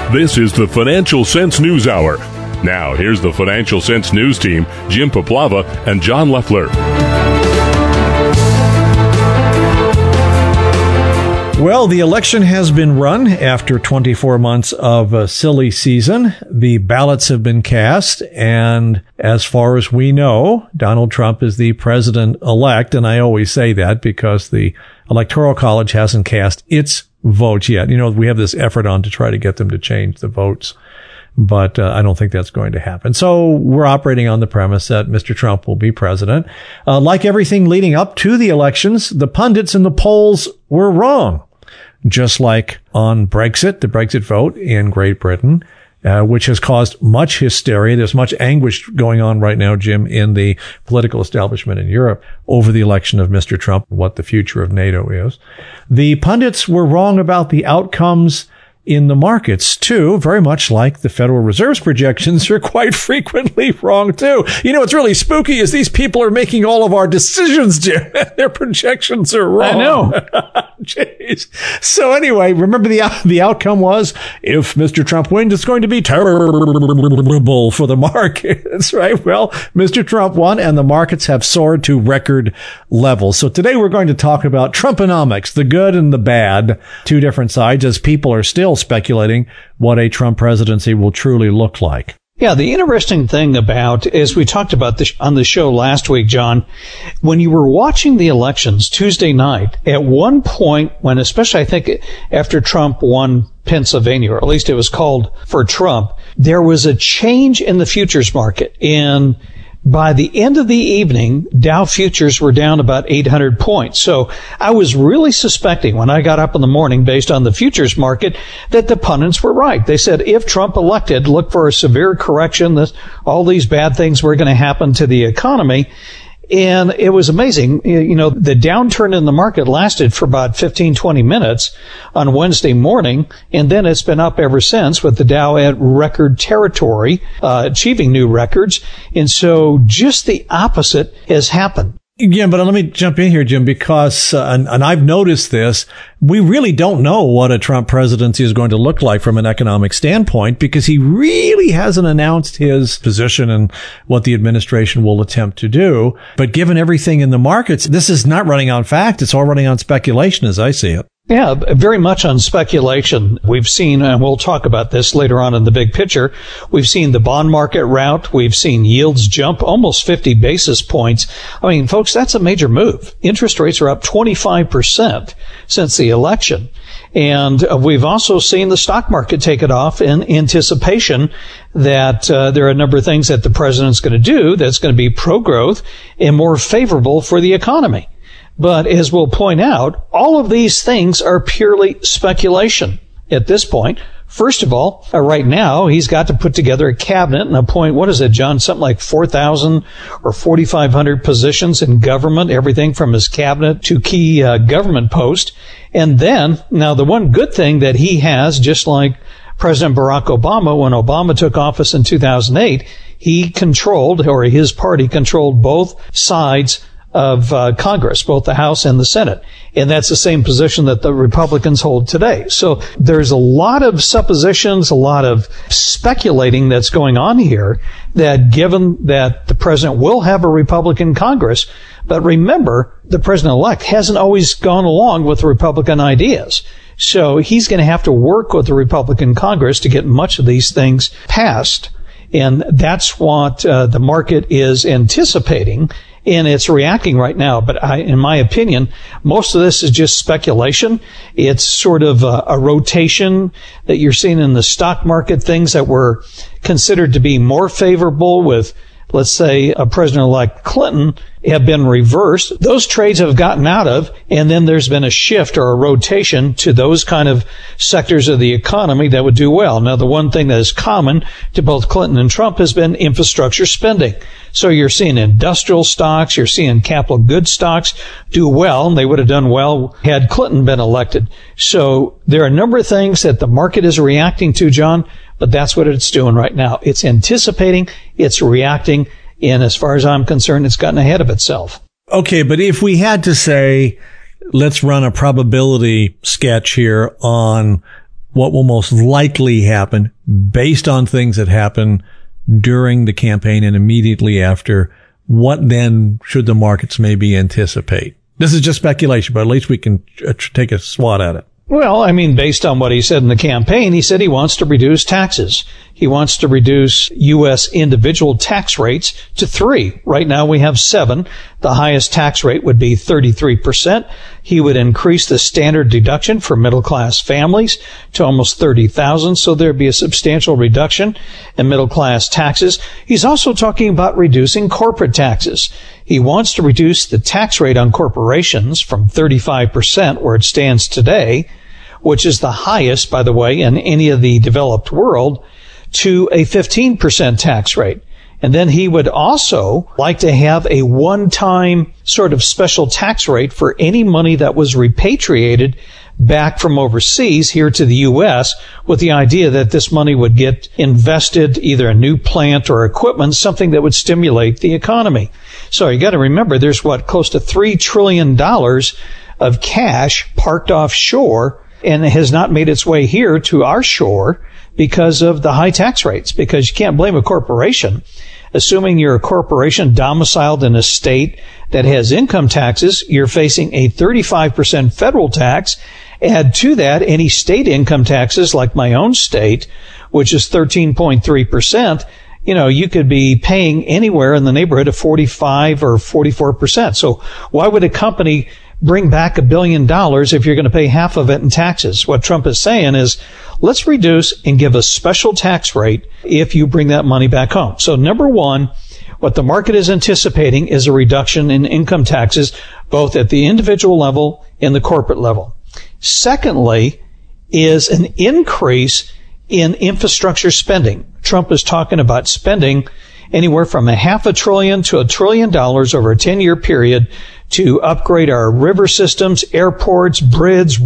This is the Financial Sense News Hour. Now, here's the Financial Sense News team, Jim Poplava and John Leffler. Well, the election has been run after 24 months of a silly season. The ballots have been cast, and as far as we know, Donald Trump is the president-elect, and I always say that because the Electoral College hasn't cast its votes yet. You know, we have this effort on to try to get them to change the votes, but I don't think that's going to happen. So we're operating on the premise that Mr. Trump will be president. Like everything leading up to the elections, the pundits in the polls were wrong. Just like on Brexit, the Brexit vote in Great Britain, which has caused much hysteria. There's much anguish going on right now, Jim, in the political establishment in Europe over the election of Mr. Trump, what the future of NATO is. The pundits were wrong about the outcomes in the markets, too, very much like the Federal Reserve's projections are quite frequently wrong, too. You know, what's really spooky is these people are making all of our decisions, Jim. Their projections are wrong. I know. Jeez. So anyway, remember the outcome was, if Mr. Trump wins, it's going to be terrible for the markets, right? Well, Mr. Trump won, and the markets have soared to record levels. So today we're going to talk about Trumponomics, the good and the bad, two different sides, as people are still speculating what a Trump presidency will truly look like. Yeah, the interesting thing about, as we talked about this on the show last week, John, when you were watching the elections Tuesday night, at one point when, especially I think after Trump won Pennsylvania, or at least it was called for Trump, there was a change in the futures market. And by the end of the evening, Dow futures were down about 800 points. So I was really suspecting when I got up in the morning based on the futures market that the pundits were right. They said if Trump elected, look for a severe correction, that all these bad things were going to happen to the economy. And it was amazing. You know, the downturn in the market lasted for about 15, 20 minutes on Wednesday morning, and then it's been up ever since with the Dow at record territory, achieving new records. And so just the opposite has happened. Yeah, but let me jump in here, Jim, because, and I've noticed this, we really don't know what a Trump presidency is going to look like from an economic standpoint, because he really hasn't announced his position and what the administration will attempt to do. But given everything in the markets, this is not running on fact. It's all running on speculation, as I see it. Yeah, very much on speculation. We've seen, and we'll talk about this later on in the big picture, we've seen the bond market rout. We've seen yields jump almost 50 basis points. I mean, folks, that's a major move. Interest rates are up 25% since the election. And we've also seen the stock market take it off in anticipation that there are a number of things that the president's going to do that's going to be pro-growth and more favorable for the economy. But as we'll point out, all of these things are purely speculation at this point. First of all, right now, he's got to put together a cabinet and appoint, what is it, John, something like 4,000 or 4,500 positions in government, everything from his cabinet to key government post. And then, now the one good thing that he has, just like President Barack Obama, when Obama took office in 2008, he controlled, or his party controlled both sides of Congress, both the House and the Senate. And that's the same position that the Republicans hold today. So there's a lot of suppositions, a lot of speculating that's going on here, that given that the president will have a Republican Congress, but remember, the president-elect hasn't always gone along with Republican ideas. So he's going to have to work with the Republican Congress to get much of these things passed. And that's what the market is anticipating. And it's reacting right now. But in my opinion, most of this is just speculation. It's sort of a rotation that you're seeing in the stock market, things that were considered to be more favorable with, let's say, President-elect Clinton have been reversed. Those trades have gotten out of, and then there's been a shift or a rotation to those kind of sectors of the economy that would do well. Now, the one thing that is common to both Clinton and Trump has been infrastructure spending. So you're seeing industrial stocks, you're seeing capital goods stocks do well, and they would have done well had Clinton been elected. So there are a number of things that the market is reacting to, John, but that's what it's doing right now. It's anticipating, it's reacting, and as far as I'm concerned, it's gotten ahead of itself. Okay, but if we had to say, let's run a probability sketch here on what will most likely happen based on things that happen during the campaign and immediately after. What then should the markets maybe anticipate? This is just speculation, but at least we can take a swat at it. Well, I mean, based on what he said in the campaign, he said he wants to reduce taxes. He wants to reduce U.S. individual tax rates to 3. Right now we have 7. The highest tax rate would be 33%. He would increase the standard deduction for middle-class families to almost $30,000, so there'd be a substantial reduction in middle-class taxes. He's also talking about reducing corporate taxes. He wants to reduce the tax rate on corporations from 35%, where it stands today, which is the highest, by the way, in any of the developed world, to a 15% tax rate. And then he would also like to have a one-time sort of special tax rate for any money that was repatriated back from overseas here to the U.S., with the idea that this money would get invested either in new plant or equipment, something that would stimulate the economy. So you got to remember, there's close to $3 trillion of cash parked offshore and has not made its way here to our shore because of the high tax rates, because you can't blame a corporation. Assuming you're a corporation domiciled in a state that has income taxes, you're facing a 35% federal tax. Add to that any state income taxes, like my own state, which is 13.3%. You could be paying anywhere in the neighborhood of 45 or 44%. So why would a company bring back $1 billion if you're going to pay half of it in taxes? What Trump is saying is, let's reduce and give a special tax rate if you bring that money back home. So number one, what the market is anticipating is a reduction in income taxes, both at the individual level and the corporate level. Secondly, is an increase in infrastructure spending. Trump is talking about spending anywhere from $500 billion to $1 trillion over a 10-year period to upgrade our river systems, airports, bridges,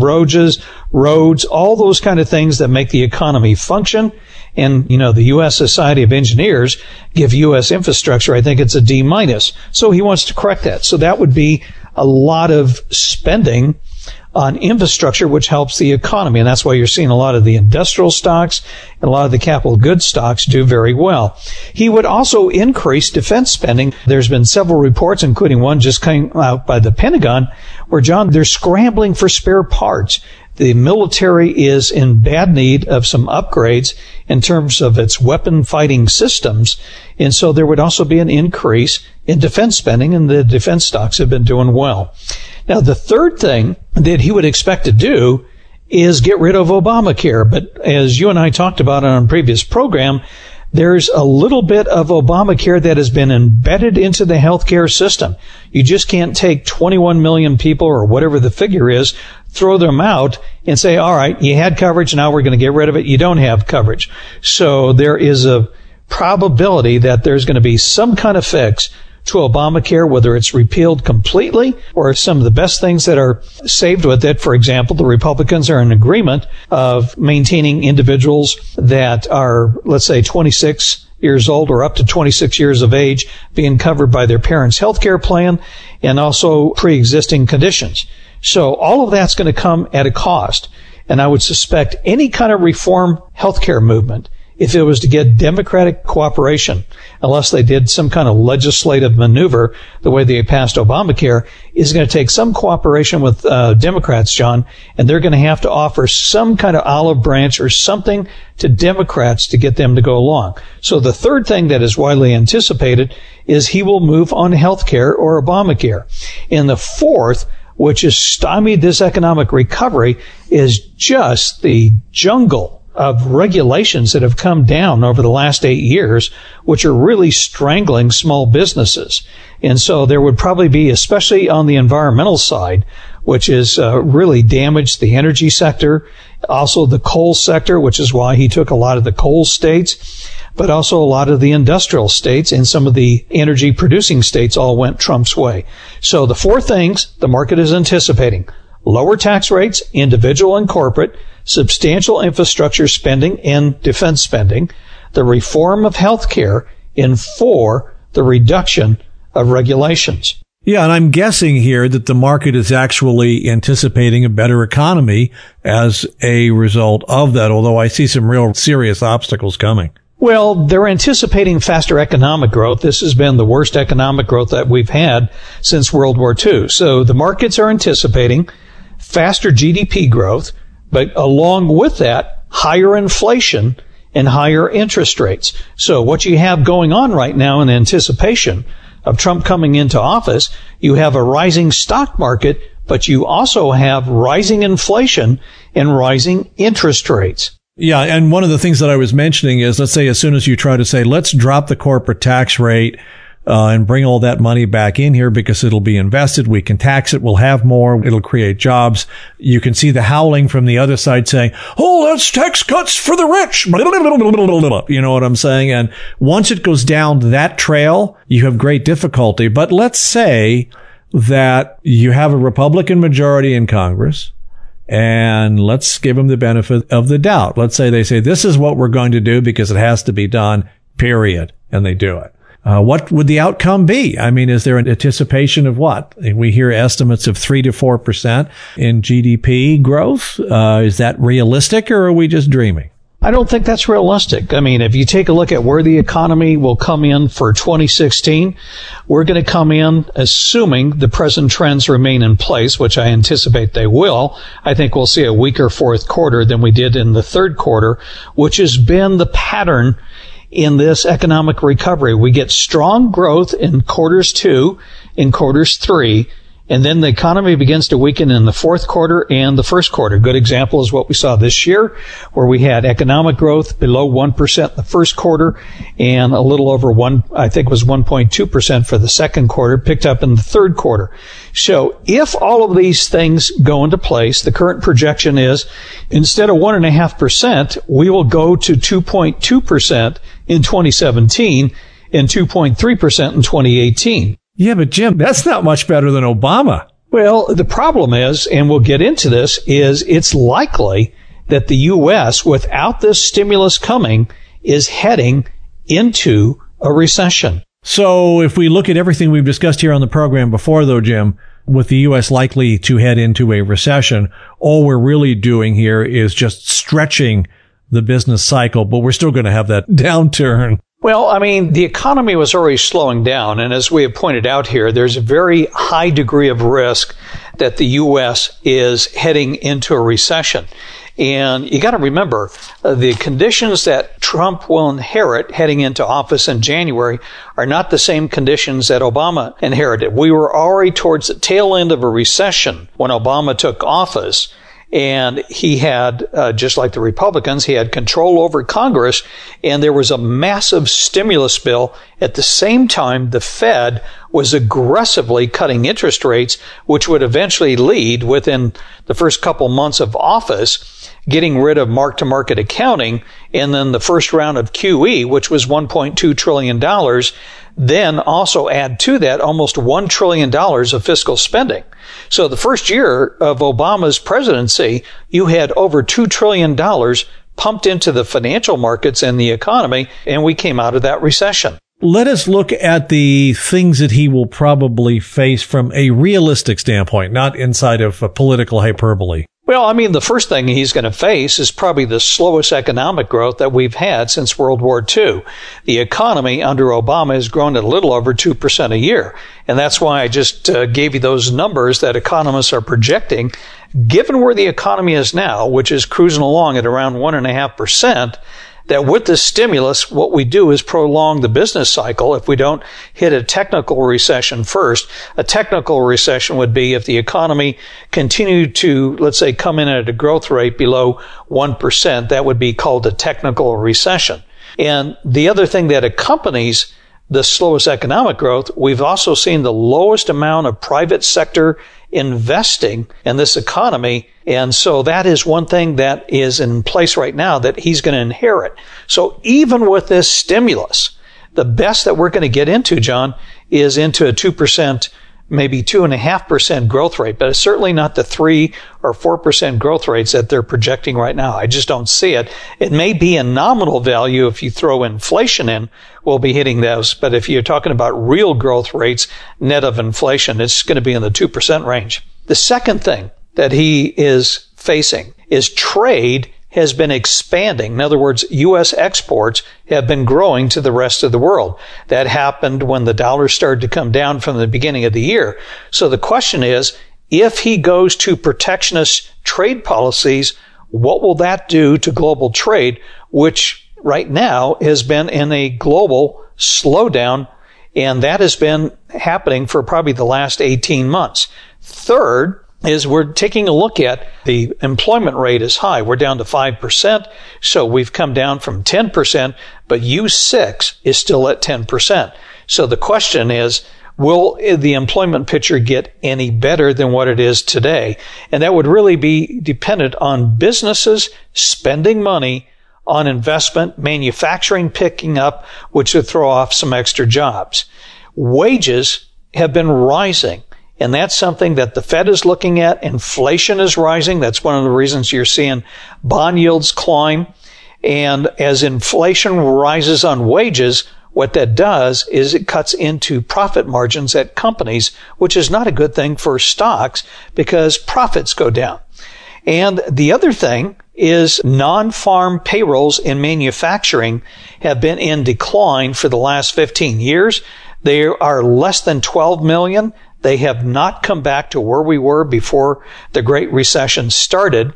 roads, all those kind of things that make the economy function. And, the U.S. Society of Engineers give U.S. infrastructure, I think it's a D-. So he wants to correct that. So that would be a lot of spending on infrastructure, which helps the economy. And that's why you're seeing a lot of the industrial stocks and a lot of the capital goods stocks do very well. He would also increase defense spending. There's been several reports, including one just came out by the Pentagon, where, John, they're scrambling for spare parts. The military is in bad need of some upgrades in terms of its weapon fighting systems. And so there would also be an increase in defense spending, and the defense stocks have been doing well. Now, the third thing that he would expect to do is get rid of Obamacare. But as you and I talked about on a previous program, there's a little bit of Obamacare that has been embedded into the healthcare system. You just can't take 21 million people, or whatever the figure is, throw them out and say, all right, you had coverage, now we're going to get rid of it. You don't have coverage. So there is a probability that there's going to be some kind of fix to Obamacare, whether it's repealed completely or some of the best things that are saved with it. For example, the Republicans are in agreement of maintaining individuals that are, let's say, 26 years old or up to 26 years of age being covered by their parents' health care plan, and also pre-existing conditions. So all of that's going to come at a cost. And I would suspect any kind of reform healthcare movement, if it was to get Democratic cooperation, unless they did some kind of legislative maneuver, the way they passed Obamacare, is going to take some cooperation with Democrats, John, and they're going to have to offer some kind of olive branch or something to Democrats to get them to go along. So the third thing that is widely anticipated is he will move on health care or Obamacare. And the fourth, which has stymied this economic recovery, is just the jungle of regulations that have come down over the last 8 years, which are really strangling small businesses. And so there would probably be, especially on the environmental side, which is really damaged the energy sector, also the coal sector, which is why he took a lot of the coal states, but also a lot of the industrial states, and some of the energy producing states all went Trump's way. So the four things the market is anticipating: lower tax rates, individual and corporate, substantial infrastructure spending and defense spending, the reform of health care, and 4, the reduction of regulations. Yeah, and I'm guessing here that the market is actually anticipating a better economy as a result of that, although I see some real serious obstacles coming. Well, they're anticipating faster economic growth. This has been the worst economic growth that we've had since World War II. So the markets are anticipating faster GDP growth, but along with that, higher inflation and higher interest rates. So what you have going on right now in anticipation of Trump coming into office, you have a rising stock market, but you also have rising inflation and rising interest rates. Yeah, and one of the things that I was mentioning is, let's say as soon as you try to say, let's drop the corporate tax rate and bring all that money back in here because it'll be invested, we can tax it, we'll have more, it'll create jobs. You can see the howling from the other side saying, oh, that's tax cuts for the rich. You know what I'm saying? And once it goes down that trail, you have great difficulty. But let's say that you have a Republican majority in Congress, and let's give them the benefit of the doubt. Let's say they say, this is what we're going to do because it has to be done, period. And they do it. What would the outcome be? I mean, is there an anticipation of what? We hear estimates of 3 to 4% in GDP growth. Is that realistic, or are we just dreaming? I don't think that's realistic. I mean, if you take a look at where the economy will come in for 2016, we're going to come in assuming the present trends remain in place, which I anticipate they will. I think we'll see a weaker fourth quarter than we did in the third quarter, which has been the pattern in this economic recovery. We get strong growth in quarters 2, in quarters 3, and then the economy begins to weaken in the fourth quarter and the first quarter. Good example is what we saw this year, where we had economic growth below 1% in the first quarter and a little over 1.2% for the second quarter, picked up in the third quarter. So if all of these things go into place, the current projection is instead of 1.5%, we will go to 2.2% in 2017 and 2.3% in 2018. Yeah, but Jim, that's not much better than Obama. Well, the problem is, and we'll get into this, is it's likely that the U.S., without this stimulus coming, is heading into a recession. So if we look at everything we've discussed here on the program before, though, Jim, with the U.S. likely to head into a recession, all we're really doing here is just stretching the business cycle, but we're still going to have that downturn. Well, I mean, the economy was already slowing down, and as we have pointed out here, there's a very high degree of risk that the U.S. is heading into a recession. And you got to remember, the conditions that Trump will inherit heading into office in January are not the same conditions that Obama inherited. We were already towards the tail end of a recession when Obama took office. And he had, just like the Republicans, he had control over Congress, and there was a massive stimulus bill. At the same time, the Fed was aggressively cutting interest rates, which would eventually lead, within the first couple months of office, getting rid of mark-to-market accounting, and then the first round of QE, which was $1.2 trillion, then also add to that almost $1 trillion of fiscal spending. So the first year of Obama's presidency, you had over $2 trillion pumped into the financial markets and the economy, and we came out of that recession. Let us look at the things that he will probably face from a realistic standpoint, not inside of a political hyperbole. Well, I mean, the first thing he's going to face is probably the slowest economic growth that we've had since World War II. The economy under Obama has grown at a little over 2% a year. And that's why I just gave you those numbers that economists are projecting. Given where the economy is now, which is cruising along at around 1.5%, that with the stimulus, what we do is prolong the business cycle if we don't hit a technical recession first. A technical recession would be if the economy continued to, let's say, come in at a growth rate below 1%. That would be called a technical recession. And the other thing that accompanies the slowest economic growth, we've also seen the lowest amount of private sector investing in this economy. And so that is one thing that is in place right now that he's going to inherit. So even with this stimulus, the best that we're going to get into, John, is into a 2% maybe 2.5% growth rate, but it's certainly not the 3 or 4% growth rates that they're projecting right now. I just don't see it. It may be a nominal value if you throw inflation in, we'll be hitting those. But if you're talking about real growth rates net of inflation, it's going to be in the 2% range. The second thing that he is facing is trade has been expanding. In other words, U.S. exports have been growing to the rest of the world. That happened when the dollar started to come down from the beginning of the year. So the question is, if he goes to protectionist trade policies, what will that do to global trade, which right now has been in a global slowdown, and that has been happening for probably the last 18 months. Third, is we're taking a look at the employment rate is high. We're down to 5%. So we've come down from 10%, but U6 is still at 10%. So the question is, will the employment picture get any better than what it is today? And that would really be dependent on businesses spending money on investment, manufacturing picking up, which would throw off some extra jobs. Wages have been rising. And that's something that the Fed is looking at. Inflation is rising. That's one of the reasons you're seeing bond yields climb. And as inflation rises on wages, what that does is it cuts into profit margins at companies, which is not a good thing for stocks because profits go down. And the other thing is non-farm payrolls in manufacturing have been in decline for the last 15 years. They are less than 12 million. They have not come back to where we were before the Great Recession started.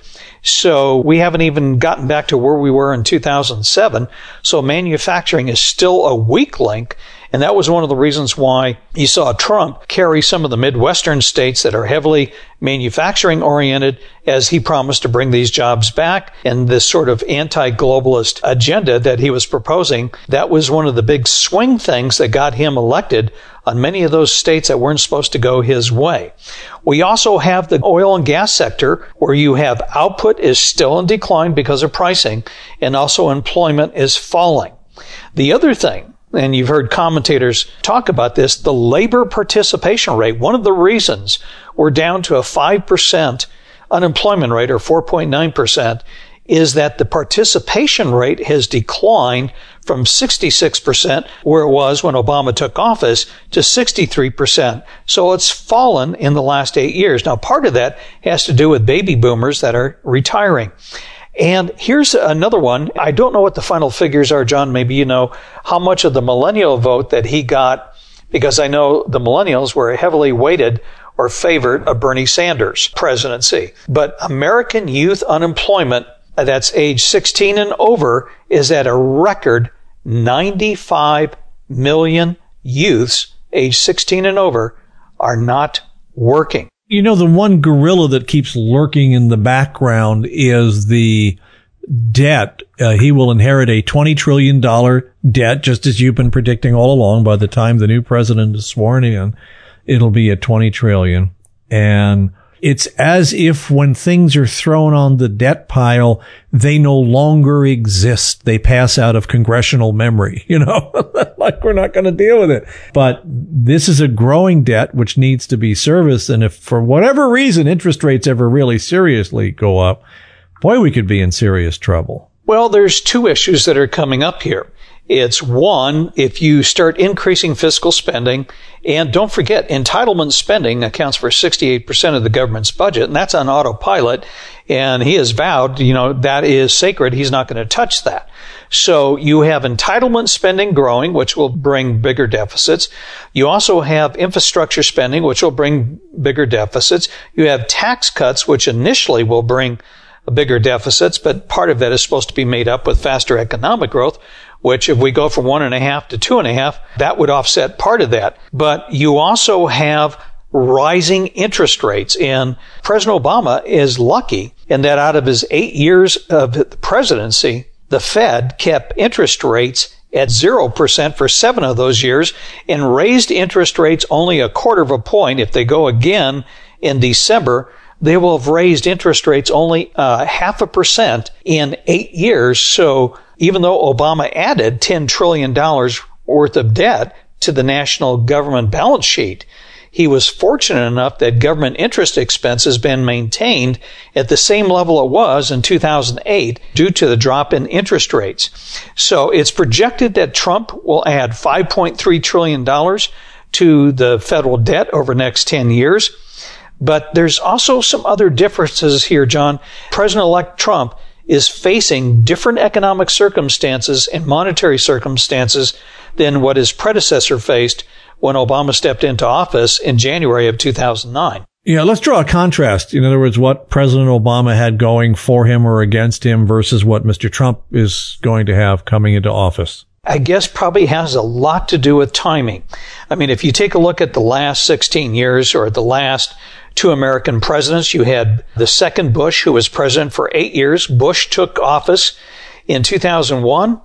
So we haven't even gotten back to where we were in 2007. So manufacturing is still a weak link. And that was one of the reasons why you saw Trump carry some of the Midwestern states that are heavily manufacturing oriented as he promised to bring these jobs back. And this sort of anti-globalist agenda that he was proposing, that was one of the big swing things that got him elected on many of those states that weren't supposed to go his way. We also have the oil and gas sector where you have output is still in decline because of pricing and also employment is falling. The other thing, and you've heard commentators talk about this, the labor participation rate. One of the reasons we're down to a 5% unemployment rate or 4.9% is that the participation rate has declined from 66%, where it was when Obama took office, to 63%. So it's fallen in the last 8 years. Now, part of that has to do with baby boomers that are retiring. And here's another one. I don't know what the final figures are, John. Maybe you know how much of the millennial vote that he got, because I know the millennials were heavily weighted or favored of Bernie Sanders' presidency. But American youth unemployment, that's age 16 and over, is at a record 95 million youths age 16 and over are not working. You know, the one gorilla that keeps lurking in the background is the debt. He will inherit a $20 trillion debt, just as you've been predicting all along. By the time the new president is sworn in, it'll be at $20 trillion. And it's as if when things are thrown on the debt pile, they no longer exist. They pass out of congressional memory, you know, like we're not going to deal with it. But this is a growing debt which needs to be serviced. And if for whatever reason interest rates ever really seriously go up, boy, we could be in serious trouble. Well, there's two issues that are coming up here. It's one, if you start increasing fiscal spending, and don't forget, entitlement spending accounts for 68% of the government's budget, and that's on autopilot, and he has vowed, you know, that is sacred. He's not going to touch that. So you have entitlement spending growing, which will bring bigger deficits. You also have infrastructure spending, which will bring bigger deficits. You have tax cuts, which initially will bring bigger deficits, but part of that is supposed to be made up with faster economic growth, which if we go from 1.5 to 2.5, that would offset part of that. But you also have rising interest rates. And President Obama is lucky in that out of his 8 years of the presidency, the Fed kept interest rates at 0% for 7 of those years and raised interest rates only 1/4 point. If they go again in December, they will have raised interest rates only 0.5% in 8 years. So even though Obama added $10 trillion worth of debt to the national government balance sheet, he was fortunate enough that government interest expense has been maintained at the same level it was in 2008 due to the drop in interest rates. So it's projected that Trump will add $5.3 trillion to the federal debt over the next 10 years. But there's also some other differences here, John. President-elect Trump is facing different economic circumstances and monetary circumstances than what his predecessor faced when Obama stepped into office in January of 2009. Yeah, let's draw a contrast. In other words, what President Obama had going for him or against him versus what Mr. Trump is going to have coming into office. I guess probably has a lot to do with timing. I mean, if you take a look at the last 16 years or the last two American presidents, you had the second Bush, who was president for 8 years. Bush took office in 2001.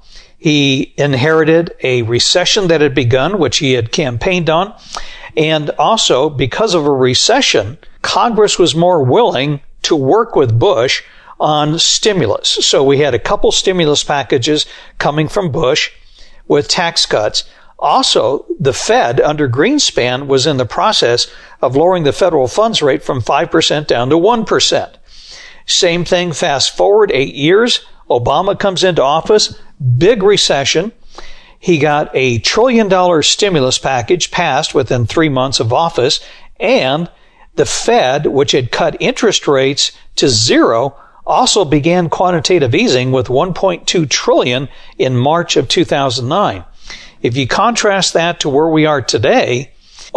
He inherited a recession that had begun, which he had campaigned on. And also, because of a recession, Congress was more willing to work with Bush on stimulus. So we had a couple stimulus packages coming from Bush with tax cuts. Also, the Fed under Greenspan was in the process of lowering the federal funds rate from 5% down to 1%. Same thing, fast forward 8 years, Obama comes into office, big recession. He got a $1 trillion stimulus package passed within 3 months of office, and the Fed, which had cut interest rates to zero, also began quantitative easing with $1.2 trillion in March of 2009. If you contrast that to where we are today,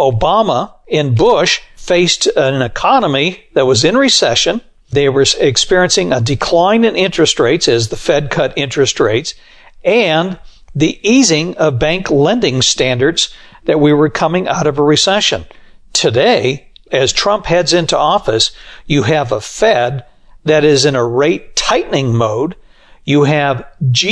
Obama and Bush faced an economy that was in recession. They were experiencing a decline in interest rates as the Fed cut interest rates, and the easing of bank lending standards that we were coming out of a recession. Today, as Trump heads into office, you have a Fed that is in a rate tightening mode. You have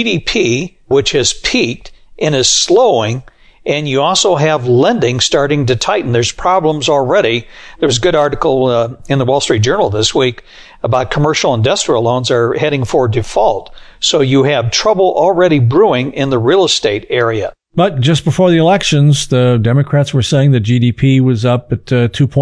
GDP, which has peaked and is slowing, and you also have lending starting to tighten. There's problems already. There was a good article in the Wall Street Journal this week about commercial industrial loans are heading for default. So you have trouble already brewing in the real estate area. But just before the elections, the Democrats were saying that GDP was up at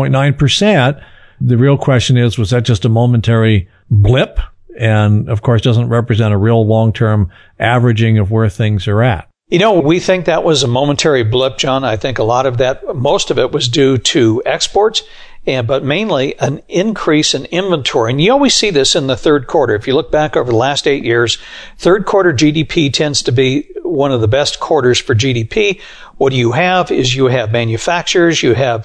2.9%. The real question is, was that just a momentary blip? And of course, doesn't represent a real long-term averaging of where things are at. You know, we think that was a momentary blip, John. I think a lot of that, most of it was due to exports, but mainly an increase in inventory. And you always see this in the third quarter. If you look back over the last 8 years, third quarter GDP tends to be one of the best quarters for GDP. What you have is you have manufacturers, you have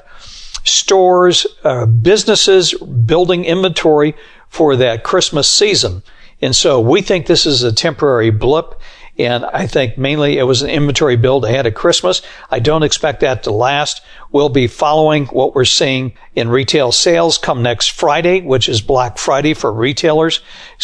stores, businesses building inventory for that Christmas season. And so we think this is a temporary blip. And I think mainly it was an inventory build ahead of Christmas. I don't expect that to last. We'll be following what we're seeing in retail sales come next Friday, which is Black Friday for retailers.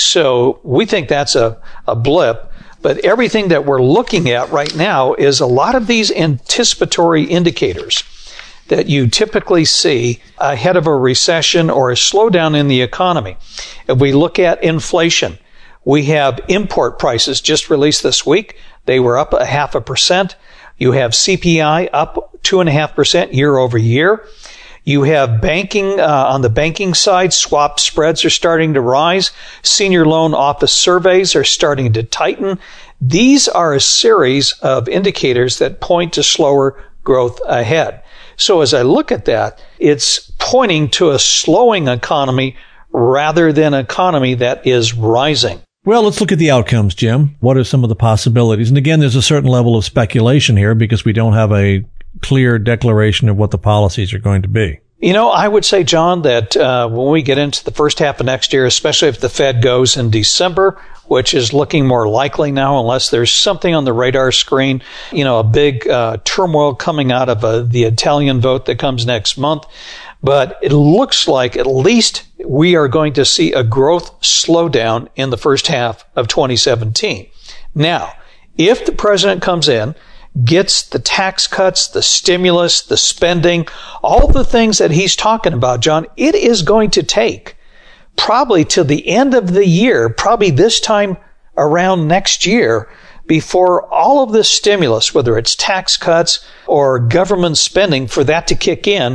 So we think that's a blip. But everything that we're looking at right now is a lot of these anticipatory indicators that you typically see ahead of a recession or a slowdown in the economy. If we look at inflation, we have import prices just released this week. They were up 0.5%. You have CPI up 2.5% year over year. You have banking, on the banking side, swap spreads are starting to rise. Senior loan office surveys are starting to tighten. These are a series of indicators that point to slower growth ahead. So as I look at that, it's pointing to a slowing economy rather than an economy that is rising. Well, let's look at the outcomes, Jim. What are some of the possibilities? And again, there's a certain level of speculation here because we don't have a clear declaration of what the policies are going to be. You know, I would say, John, that when we get into the first half of next year, especially if the Fed goes in December, which is looking more likely now unless there's something on the radar screen, you know, a big turmoil coming out of the Italian vote that comes next month. But it looks like at least we are going to see a growth slowdown in the first half of 2017. Now, if the president comes in, gets the tax cuts, the stimulus, the spending, all the things that he's talking about, John, it is going to take probably till the end of the year, probably this time around next year, before all of this stimulus, whether it's tax cuts or government spending, for that to kick in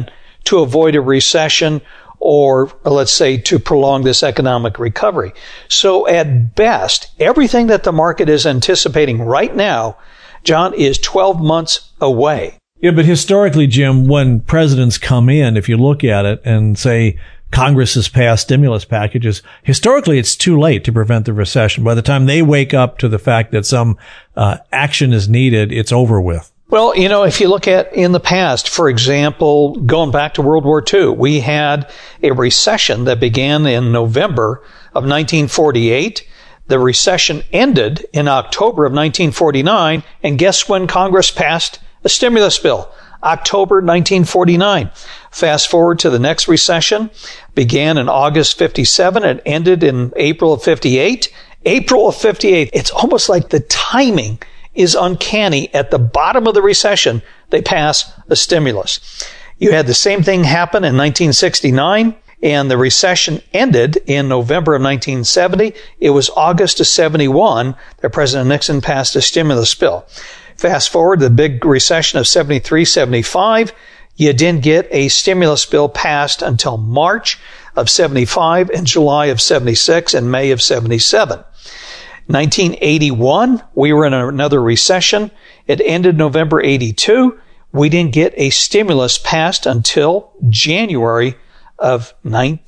to avoid a recession or, let's say, to prolong this economic recovery. So at best, everything that the market is anticipating right now, John, is 12 months away. Yeah, but historically, Jim, when presidents come in, if you look at it and say Congress has passed stimulus packages, historically it's too late to prevent the recession. By the time they wake up to the fact that some action is needed, it's over with. Well, if you look at in the past, for example, going back to World War II, we had a recession that began in November of 1948. The recession ended in October of 1949. And guess when Congress passed a stimulus bill? October 1949. Fast forward to the next recession, began in August 57 and ended in April of 58. April of 58. It's almost like the timing is uncanny. At the bottom of the recession, they pass a stimulus. You had the same thing happen in 1969, and the recession ended in November of 1970. It was August of 71 that President Nixon passed a stimulus bill. Fast forward to the big recession of 73, 75. You didn't get a stimulus bill passed until March of 75 and July of 76 and May of 77. 1981, we were in another recession. It ended November 82. We didn't get a stimulus passed until January of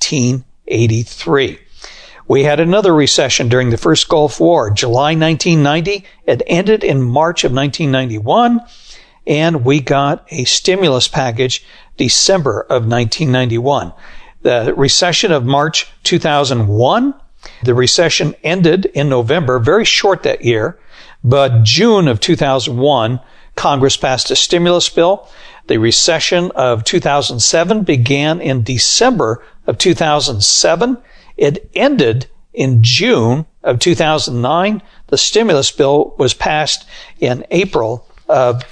1983. We had another recession during the first Gulf War, July 1990. It ended in March of 1991. And we got a stimulus package December of 1991. The recession of March 2001, the recession ended in November, very short that year, but June of 2001, Congress passed a stimulus bill. The recession of 2007 began in December of 2007. It ended in June of 2009. The stimulus bill was passed in April of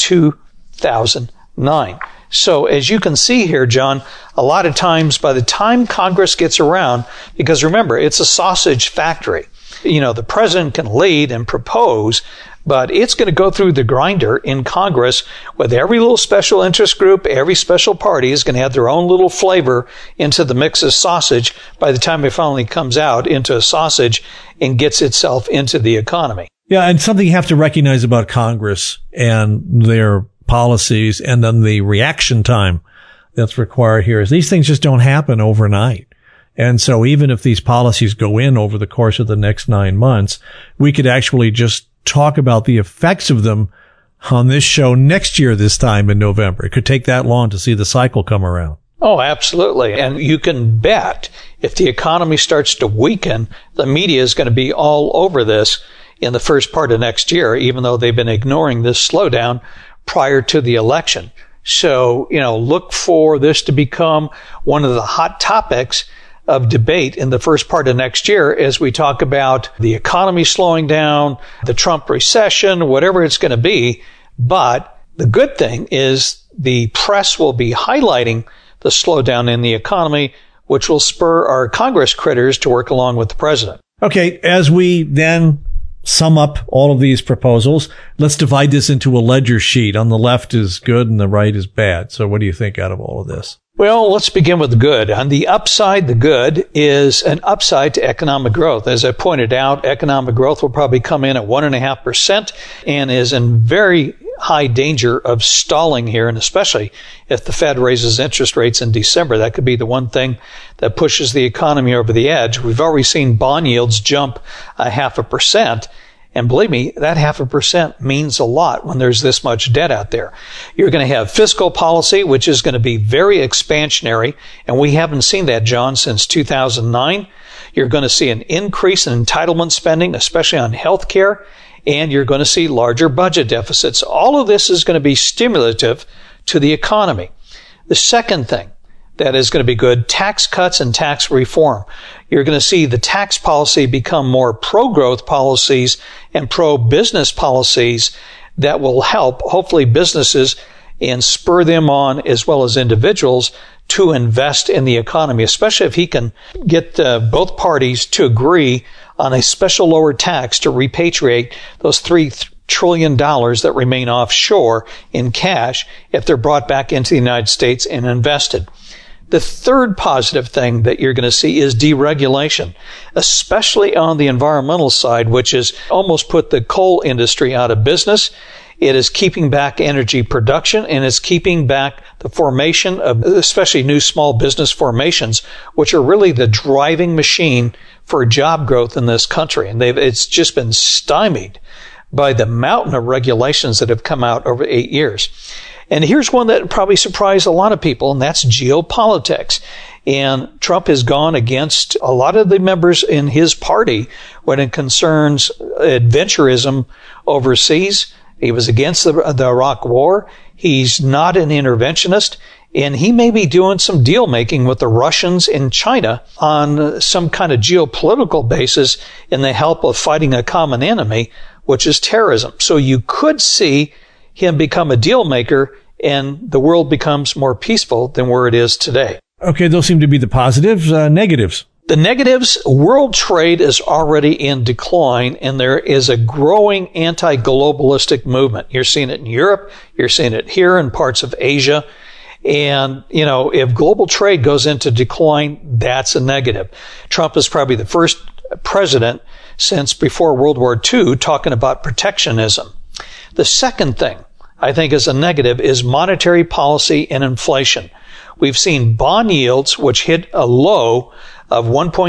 2009. So as you can see here, John, a lot of times by the time Congress gets around, because remember, it's a sausage factory. The president can lead and propose, but it's going to go through the grinder in Congress with every little special interest group, every special party is going to have their own little flavor into the mix of sausage by the time it finally comes out into a sausage and gets itself into the economy. Yeah, and something you have to recognize about Congress and their policies and then the reaction time that's required here is these things just don't happen overnight. And so even if these policies go in over the course of the next 9 months, we could actually just talk about the effects of them on this show next year this time in November. It could take that long to see the cycle come around. Oh, absolutely. And you can bet if the economy starts to weaken, the media is going to be all over this in the first part of next year, even though they've been ignoring this slowdown prior to the election. So, look for this to become one of the hot topics of debate in the first part of next year as we talk about the economy slowing down, the Trump recession, whatever it's going to be. But the good thing is the press will be highlighting the slowdown in the economy, which will spur our Congress critters to work along with the president. Okay, as we then sum up all of these proposals, let's divide this into a ledger sheet. On the left is good and the right is bad. So what do you think out of all of this? Well, let's begin with the good. On the upside, the good is an upside to economic growth. As I pointed out, economic growth will probably come in at 1.5% and is in very high danger of stalling here, and especially if the Fed raises interest rates in December. That could be the one thing that pushes the economy over the edge. We've already seen bond yields jump 0.5%. And believe me, that 0.5% means a lot when there's this much debt out there. You're going to have fiscal policy, which is going to be very expansionary. And we haven't seen that, John, since 2009. You're going to see an increase in entitlement spending, especially on health care. And you're going to see larger budget deficits. All of this is going to be stimulative to the economy. The second thing that is going to be good, tax cuts and tax reform. You're going to see the tax policy become more pro-growth policies and pro-business policies that will help, hopefully, businesses and spur them on, as well as individuals, to invest in the economy, especially if he can get both parties to agree on a special lower tax to repatriate those $3 trillion that remain offshore in cash if they're brought back into the United States and invested. The third positive thing that you're going to see is deregulation, especially on the environmental side, which has almost put the coal industry out of business. It is keeping back energy production, and it's keeping back the formation of especially new small business formations, which are really the driving machine for job growth in this country. And it's just been stymied by the mountain of regulations that have come out over 8 years. And here's one that probably surprised a lot of people, and that's geopolitics. And Trump has gone against a lot of the members in his party when it concerns adventurism overseas. He was against the Iraq War. He's not an interventionist. And he may be doing some deal making with the Russians and China on some kind of geopolitical basis in the help of fighting a common enemy, which is terrorism. So you could see him become a deal maker and the world becomes more peaceful than where it is today. Okay, those seem to be the positives. Negatives. The negatives, world trade is already in decline, and there is a growing anti-globalistic movement. You're seeing it in Europe. You're seeing it here in parts of Asia. And, if global trade goes into decline, that's a negative. Trump is probably the first president since before World War II talking about protectionism. The second thing I think is a negative is monetary policy and inflation. We've seen bond yields, which hit a low of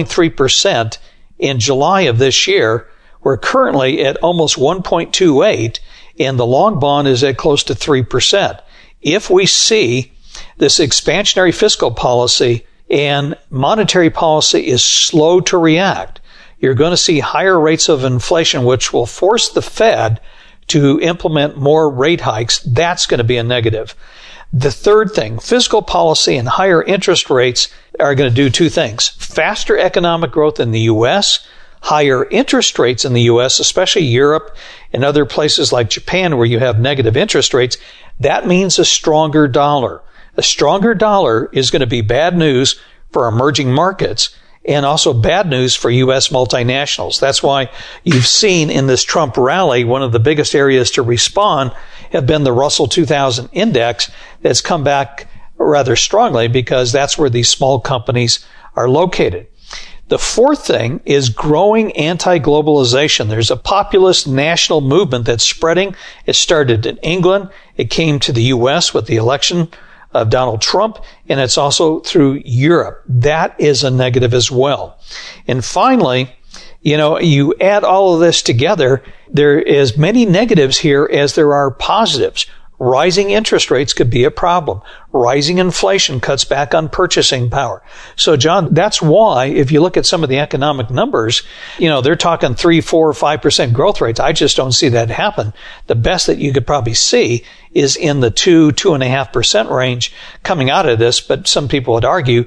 1.3% in July of this year. We're currently at almost 1.28, and the long bond is at close to 3%. If we see this expansionary fiscal policy and monetary policy is slow to react, you're going to see higher rates of inflation, which will force the Fed to implement more rate hikes. That's going to be a negative. The third thing, fiscal policy and higher interest rates are going to do two things. Faster economic growth in the U.S., higher interest rates in the U.S., especially Europe and other places like Japan where you have negative interest rates. That means a stronger dollar. A stronger dollar is going to be bad news for emerging markets and also bad news for U.S. multinationals. That's why you've seen in this Trump rally, one of the biggest areas to respond have been the Russell 2000 index that's come back rather strongly because that's where these small companies are located. The fourth thing is growing anti-globalization. There's a populist national movement that's spreading. It started in England. It came to the U.S. with the election of Donald Trump, and it's also through Europe. That is a negative as well. And finally, you add all of this together, there is many negatives here as there are positives. Rising interest rates could be a problem. Rising inflation cuts back on purchasing power. So, John, that's why if you look at some of the economic numbers, they're talking 3, 4, 5% growth rates. I just don't see that happen. The best that you could probably see is in the 2.5% range coming out of this. But some people would argue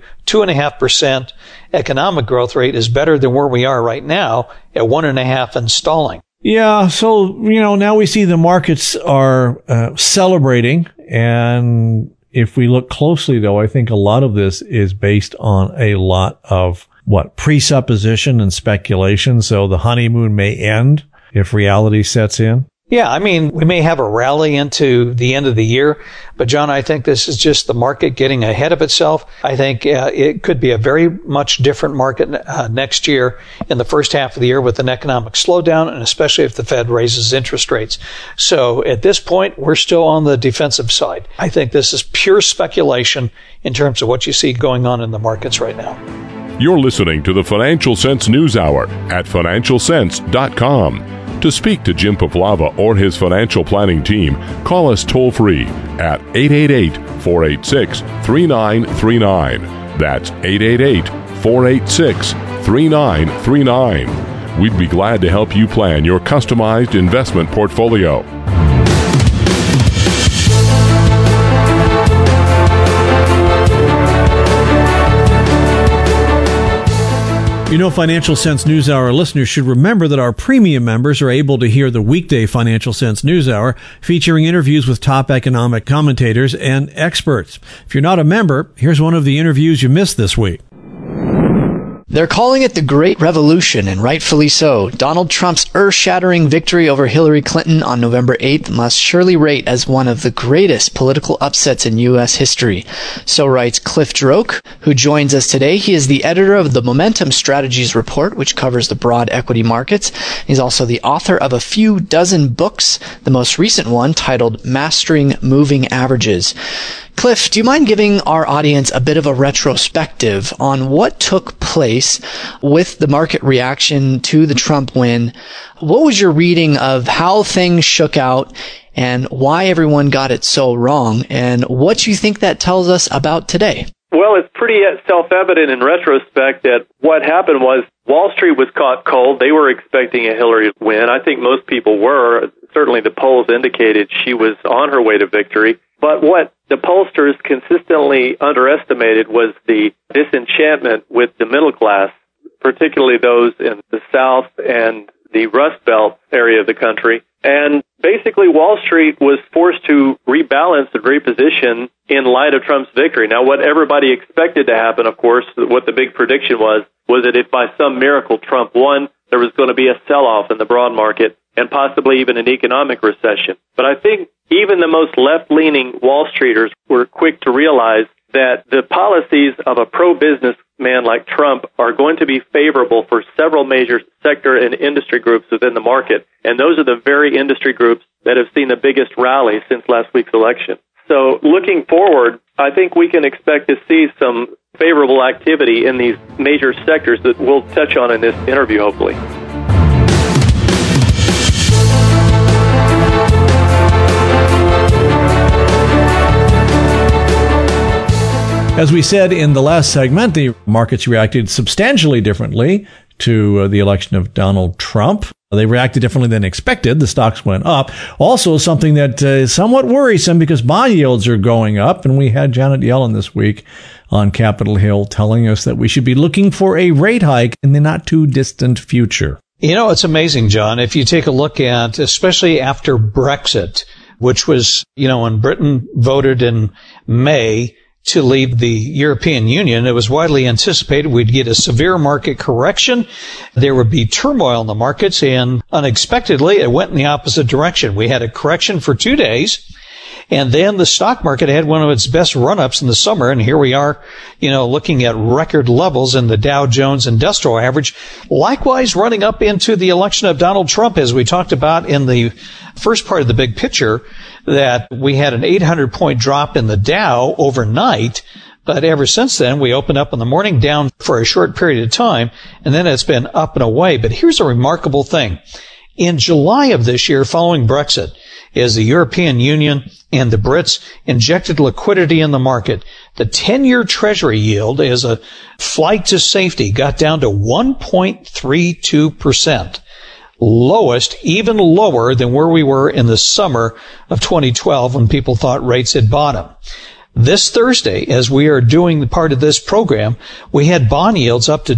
2.5% economic growth rate is better than where we are right now at 1.5% and stalling. Yeah, so, now we see the markets are celebrating, and if we look closely, though, I think a lot of this is based on a lot of, presupposition and speculation, so the honeymoon may end if reality sets in. Yeah, we may have a rally into the end of the year, but John, I think this is just the market getting ahead of itself. I think it could be a very much different market next year in the first half of the year with an economic slowdown, and especially if the Fed raises interest rates. So at this point, we're still on the defensive side. I think this is pure speculation in terms of what you see going on in the markets right now. You're listening to the Financial Sense News Hour at financialsense.com. To speak to Jim Poplava or his financial planning team, call us toll-free at 888-486-3939. That's 888-486-3939. We'd be glad to help you plan your customized investment portfolio. Financial Sense News Hour listeners should remember that our premium members are able to hear the weekday Financial Sense News Hour featuring interviews with top economic commentators and experts. If you're not a member, here's one of the interviews you missed this week. There They're calling it the Great Revolution, and rightfully so. Donald Trump's earth-shattering victory over Hillary Clinton on November 8th must surely rate as one of the greatest political upsets in U.S. history. So writes Cliff Droke, who joins us today. He is the editor of the Momentum Strategies Report, which covers the broad equity markets. He's also the author of a few dozen books, the most recent one titled Mastering Moving Averages. Cliff, do you mind giving our audience a bit of a retrospective on what took place with the market reaction to the Trump win? What was your reading of how things shook out and why everyone got it so wrong, and what you think that tells us about today? Well, it's pretty self-evident in retrospect that what happened was Wall Street was caught cold. They were expecting a Hillary win. I think most people were. Certainly the polls indicated she was on her way to victory. But what the pollsters consistently underestimated was the disenchantment with the middle class, particularly those in the South and the Rust Belt area of the country. And basically Wall Street was forced to rebalance and reposition in light of Trump's victory. Now, what everybody expected to happen, of course, what the big prediction was that if by some miracle Trump won, there was going to be a sell-off in the broad market and possibly even an economic recession. But I think even the most left-leaning Wall Streeters were quick to realize that the policies of a pro-business man like Trump are going to be favorable for several major sector and industry groups within the market. And those are the very industry groups that have seen the biggest rally since last week's election. So looking forward, I think we can expect to see some favorable activity in these major sectors that we'll touch on in this interview, hopefully. As we said in the last segment, the markets reacted substantially differently to the election of Donald Trump. They reacted differently than expected. The stocks went up. Also, something that is somewhat worrisome because bond yields are going up. And we had Janet Yellen this week on Capitol Hill telling us that we should be looking for a rate hike in the not too distant future. You know, it's amazing, John. If you take a look at, especially after Brexit, which was, when Britain voted in May to leave the European Union, it was widely anticipated we'd get a severe market correction. There would be turmoil in the markets, and unexpectedly, it went in the opposite direction. We had a correction for 2 days, and then the stock market had one of its best run-ups in the summer, and here we are, looking at record levels in the Dow Jones Industrial Average, likewise running up into the election of Donald Trump, as we talked about in the first part of the big picture, that we had an 800-point drop in the Dow overnight, but ever since then, we opened up in the morning down for a short period of time, and then it's been up and away. But here's a remarkable thing. In July of this year, following Brexit, as the European Union and the Brits injected liquidity in the market, the 10-year Treasury yield as a flight to safety got down to 1.32%. Lowest, even lower than where we were in the summer of 2012 when people thought rates had bottomed. This Thursday, as we are doing the part of this program, we had bond yields up to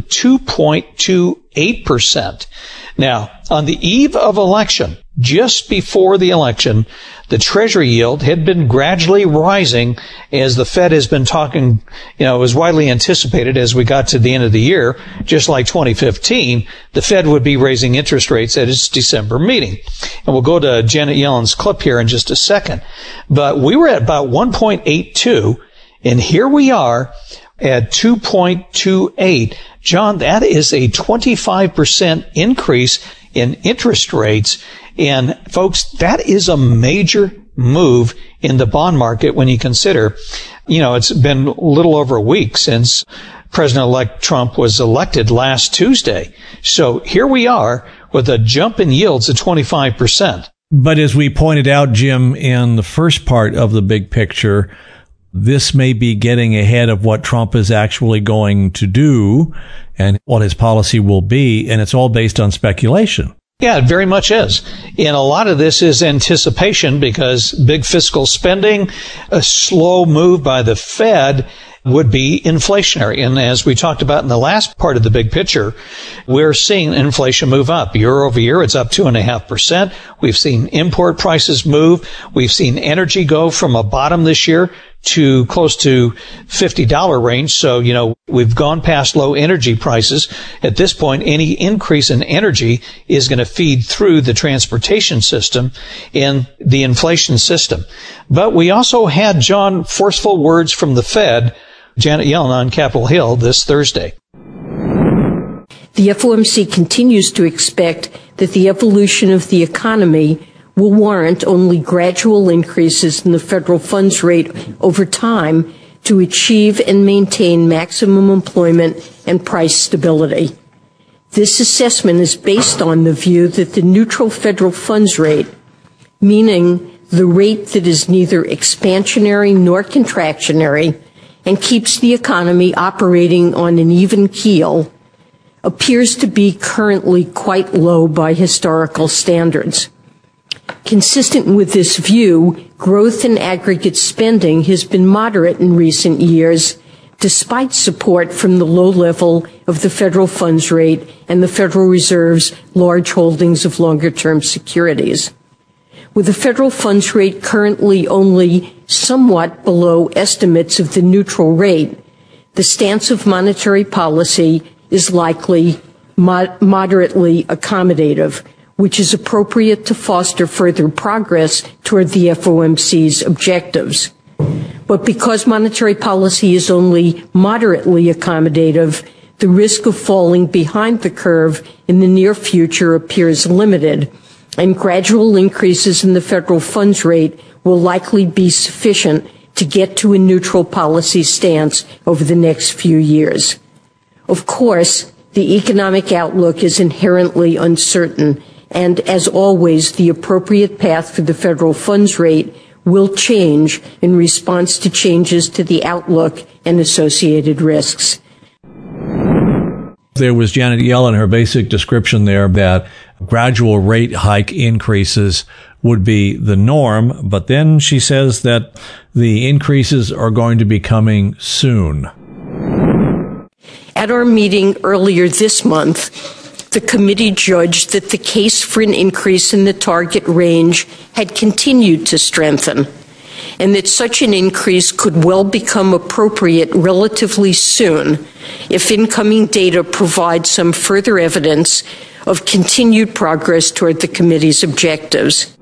2.28%. Now, on the eve of election, just before the election, the Treasury yield had been gradually rising as the Fed has been talking, it was widely anticipated as we got to the end of the year, just like 2015, the Fed would be raising interest rates at its December meeting. And we'll go to Janet Yellen's clip here in just a second. But we were at about 1.82, and here we are at 2.28. John, that is a 25% increase in interest rates. And folks, that is a major move in the bond market when you consider, it's been a little over a week since President-elect Trump was elected last Tuesday. So here we are with a jump in yields of 25%. But as we pointed out, Jim, in the first part of the big picture, this may be getting ahead of what Trump is actually going to do and what his policy will be, and it's all based on speculation. Yeah, it very much is. And a lot of this is anticipation because big fiscal spending, a slow move by the Fed would be inflationary. And as we talked about in the last part of the big picture, we're seeing inflation move up. Year over year, it's up 2.5%. We've seen import prices move. We've seen energy go from a bottom this year to close to $50 range. So, we've gone past low energy prices. At this point, any increase in energy is going to feed through the transportation system and the inflation system. But we also had, John, forceful words from the Fed, Janet Yellen on Capitol Hill this Thursday. The FOMC continues to expect that the evolution of the economy will warrant only gradual increases in the federal funds rate over time to achieve and maintain maximum employment and price stability. This assessment is based on the view that the neutral federal funds rate, meaning the rate that is neither expansionary nor contractionary and keeps the economy operating on an even keel, appears to be currently quite low by historical standards. Consistent with this view, growth in aggregate spending has been moderate in recent years, despite support from the low level of the federal funds rate and the Federal Reserve's large holdings of longer-term securities. With the federal funds rate currently only somewhat below estimates of the neutral rate, the stance of monetary policy is likely moderately accommodative, which is appropriate to foster further progress toward the FOMC's objectives. But because monetary policy is only moderately accommodative, the risk of falling behind the curve in the near future appears limited, and gradual increases in the federal funds rate will likely be sufficient to get to a neutral policy stance over the next few years. Of course, the economic outlook is inherently uncertain, and as always, the appropriate path for the federal funds rate will change in response to changes to the outlook and associated risks. There was Janet Yellen, her basic description there that gradual rate hike increases would be the norm, but then she says that the increases are going to be coming soon. At our meeting earlier this month, the committee judged that the case for an increase in the target range had continued to strengthen, and that such an increase could well become appropriate relatively soon if incoming data provide some further evidence of continued progress toward the committee's objectives.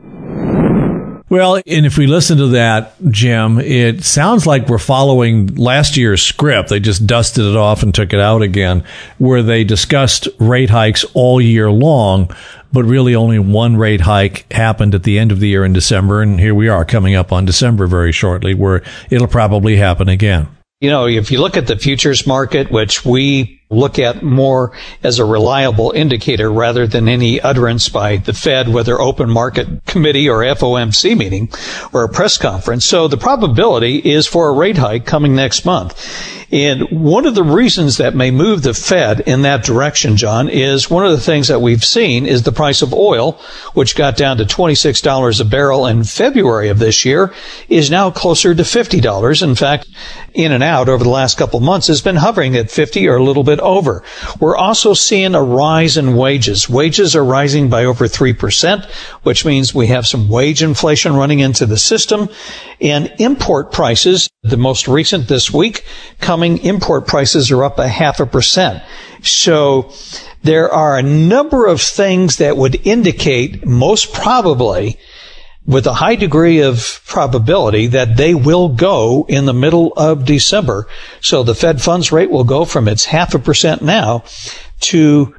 Well, and if we listen to that, Jim, it sounds like we're following last year's script. They just dusted it off and took it out again, where they discussed rate hikes all year long, but really only one rate hike happened at the end of the year in December. And here we are coming up on December very shortly, where it'll probably happen again. If you look at the futures market, which we look at more as a reliable indicator rather than any utterance by the Fed, whether open market committee or FOMC meeting or a press conference. So the probability is for a rate hike coming next month. And one of the reasons that may move the Fed in that direction, John, is one of the things that we've seen is the price of oil, which got down to $26 a barrel in February of this year, is now closer to $50. In fact, in and out over the last couple of months has been hovering at 50 or a little bit over. We're also seeing a rise in wages. Wages are rising by over 3%, which means we have some wage inflation running into the system. And import prices, the most recent this week, import prices are up 0.5%. So there are a number of things that would indicate, most probably, with a high degree of probability, that they will go in the middle of December. So the Fed funds rate will go from its 0.5% now to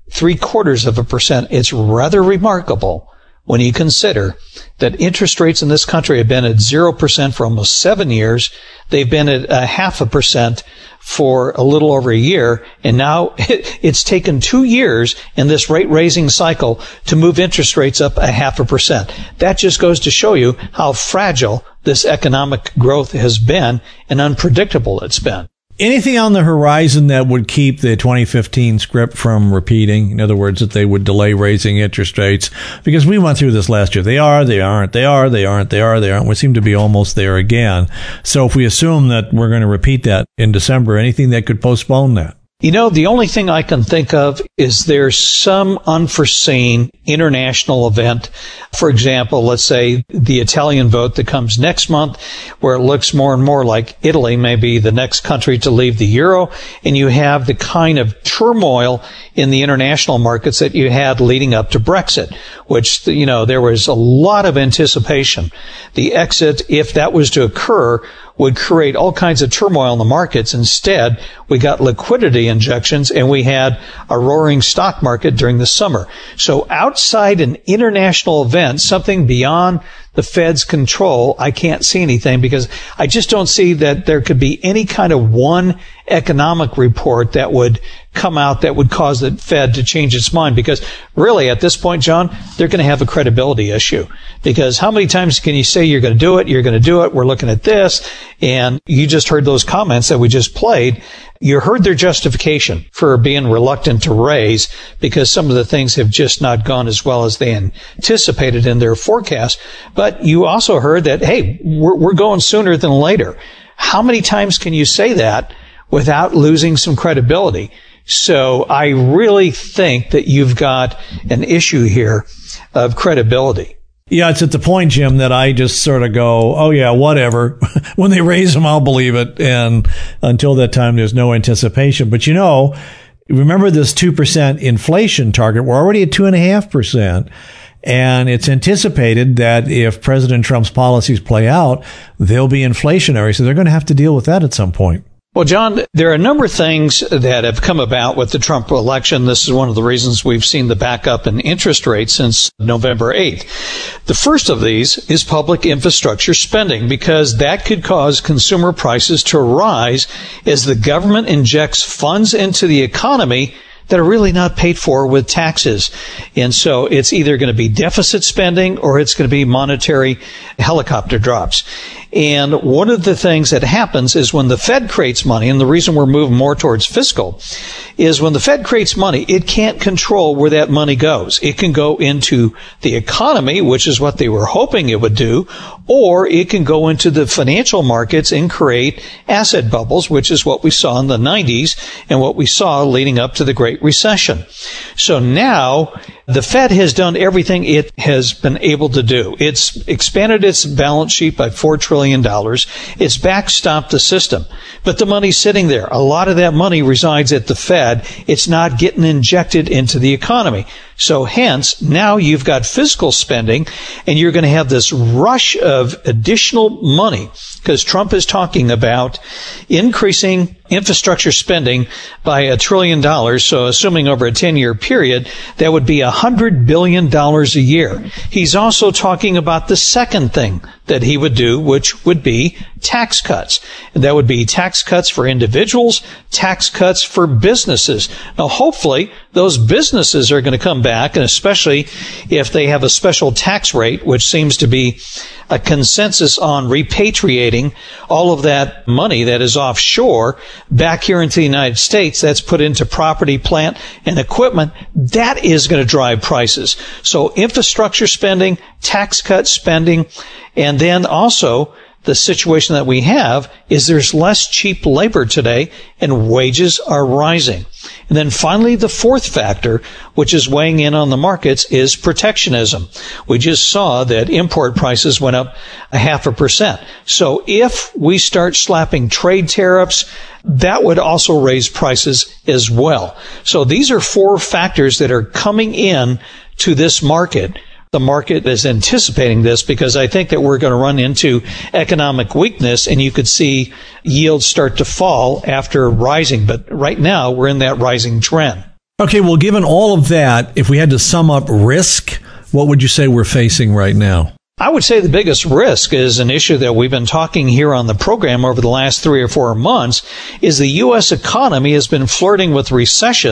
0.75%. It's rather remarkable when you consider that interest rates in this country have been at 0% for almost 7 years. They've been at 0.5% for a little over a year, and now it's taken 2 years in this rate-raising cycle to move interest rates up 0.5%. That just goes to show you how fragile this economic growth has been and unpredictable it's been. Anything on the horizon that would keep the 2015 script from repeating? In other words, that they would delay raising interest rates? Because we went through this last year. They are, they aren't, they are, they aren't, they are, they aren't. We seem to be almost there again. So if we assume that we're going to repeat that in December, anything that could postpone that? The only thing I can think of is there's some unforeseen international event. For example, let's say the Italian vote that comes next month, where it looks more and more like Italy may be the next country to leave the euro, and you have the kind of turmoil in the international markets that you had leading up to Brexit, which, there was a lot of anticipation. The exit, if that was to occur, would create all kinds of turmoil in the markets. Instead, we got liquidity injections and we had a roaring stock market during the summer. So outside an international event, something beyond the Fed's control, I can't see anything because I just don't see that there could be any kind of one economic report that would come out that would cause the Fed to change its mind. Because really, at this point, John, they're going to have a credibility issue. Because how many times can you say you're going to do it? You're going to do it. We're looking at this. And you just heard those comments that we just played. You heard their justification for being reluctant to raise because some of the things have just not gone as well as they anticipated in their forecast. But you also heard that, hey, we're going sooner than later. How many times can you say that without losing some credibility? So I really think that you've got an issue here of credibility. Yeah, it's at the point, Jim, that I just sort of go, oh yeah, whatever. When they raise them, I'll believe it. And until that time, there's no anticipation. But remember this 2% inflation target. We're already at 2.5%. And it's anticipated that if President Trump's policies play out, they'll be inflationary. So they're going to have to deal with that at some point. Well, John, there are a number of things that have come about with the Trump election. This is one of the reasons we've seen the backup in interest rates since November 8th. The first of these is public infrastructure spending, because that could cause consumer prices to rise as the government injects funds into the economy that are really not paid for with taxes. And so it's either going to be deficit spending or it's going to be monetary helicopter drops. And one of the things that happens is when the Fed creates money, and the reason we're moving more towards fiscal, is when the Fed creates money, it can't control where that money goes. It can go into the economy, which is what they were hoping it would do, or it can go into the financial markets and create asset bubbles, which is what we saw in the 90s and what we saw leading up to the Great Recession. So now the Fed has done everything it has been able to do. It's expanded its balance sheet by $4 trillion. It's backstopped the system. But the money's sitting there. A lot of that money resides at the Fed. It's not getting injected into the economy. So hence, now you've got fiscal spending, and you're going to have this rush of additional money, because Trump is talking about increasing infrastructure spending by $1 trillion. So assuming over a 10-year period, that would be $100 billion a year. He's also talking about the second thing that he would do, which would be tax cuts. And that would be tax cuts for individuals, tax cuts for businesses. Now, hopefully, those businesses are going to come back, and especially if they have a special tax rate, which seems to be a consensus on repatriating all of that money that is offshore back here into the United States, that's put into property, plant, and equipment. That is going to drive prices. So infrastructure spending, tax cut spending, and then also the situation that we have is there's less cheap labor today and wages are rising. And then finally, the fourth factor, which is weighing in on the markets, is protectionism. We just saw that import prices went up 0.5%. So if we start slapping trade tariffs, that would also raise prices as well. So these are four factors that are coming in to this market. The market is anticipating this because I think that we're going to run into economic weakness, and you could see yields start to fall after rising. But right now, we're in that rising trend. Okay, well, given all of that, if we had to sum up risk, what would you say we're facing right now? I would say the biggest risk is an issue that we've been talking here on the program over the last 3 or 4 months, is the U.S. economy has been flirting with recession